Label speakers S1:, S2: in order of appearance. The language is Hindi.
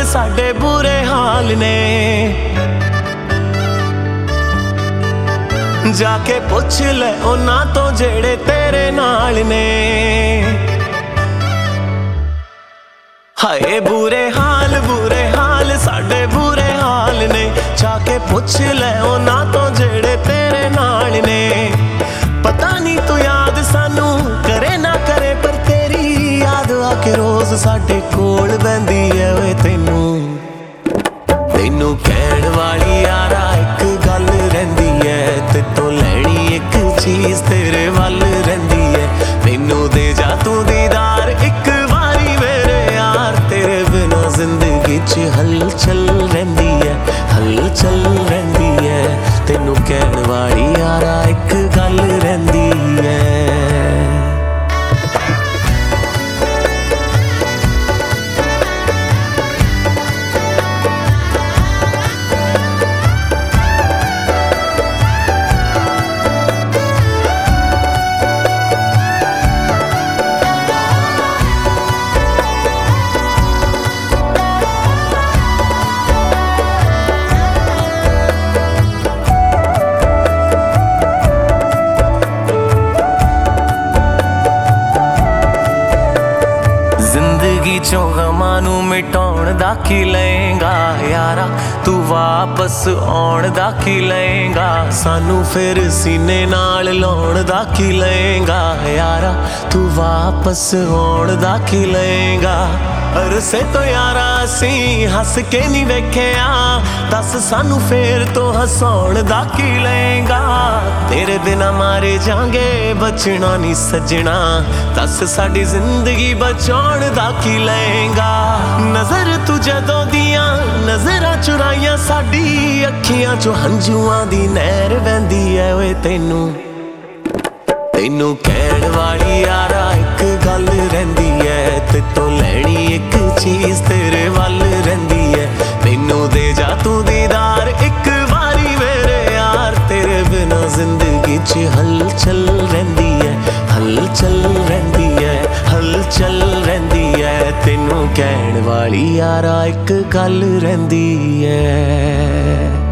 S1: हाल साडे बुरे हाल ने। जाके पुछ ले उन्हां तो जेड़े तेरे नाल ने। हाय बुरे हाल साडे बुरे हाल ने। जाके पुछ ले उन्हां तो जेड़े तेरे नाल ने। पता नहीं तू याद सानू करे ना करे, पर तेरी याद आके रोज साडे कोल बहंदी है। वे तेनू कहण वाली यारा एक गल रहिंदी है, ते तो लैनी एक चीज तेरे वल रहिंदी है। मैनू दे जा तू दीदार एक बारी मेरे यार, तेरे बिना जिंदगी च हलचल रहिंदी है, हलचल रहिंदी है। तेनू कहण वाली यारा एक गल रहिंदी है। जिंदगी चों गमां नू मिटाउण दा की लएगा यारा, तू वापस आउण दा की लएगा। सानू फिर सीने नाल लाउण दा की लएगा यारा, तू वापस आउण दा की लएगा। अरसे तो यारा असी हस के नहीं वेखिया, दस सानू फिर तो हसाउण दा की लएगा। तेरे बिना मारे जांगे बचना नहीं सजना, दस साडी जिंदगी बचाउण दा की लएगा। नजर तू जदों दियां नजरां चुराइयां, साडी अखियां चों हंझुआं दी नहर वहंदी है। वे तेनू कहण वाली यारा एक गल रहिंदी है, ते तो लैनी एक चीज तेरे वल रहिंदी है। मैनू दे जा तू दीदार एक बारी मेरे यार, तेरे बिना जिंदगी च हलचल रहिंदी है, हलचल रहिंदी है, हलचल रहिंदी है। तेनू कहण वाली यारा एक गल रहिंदी है।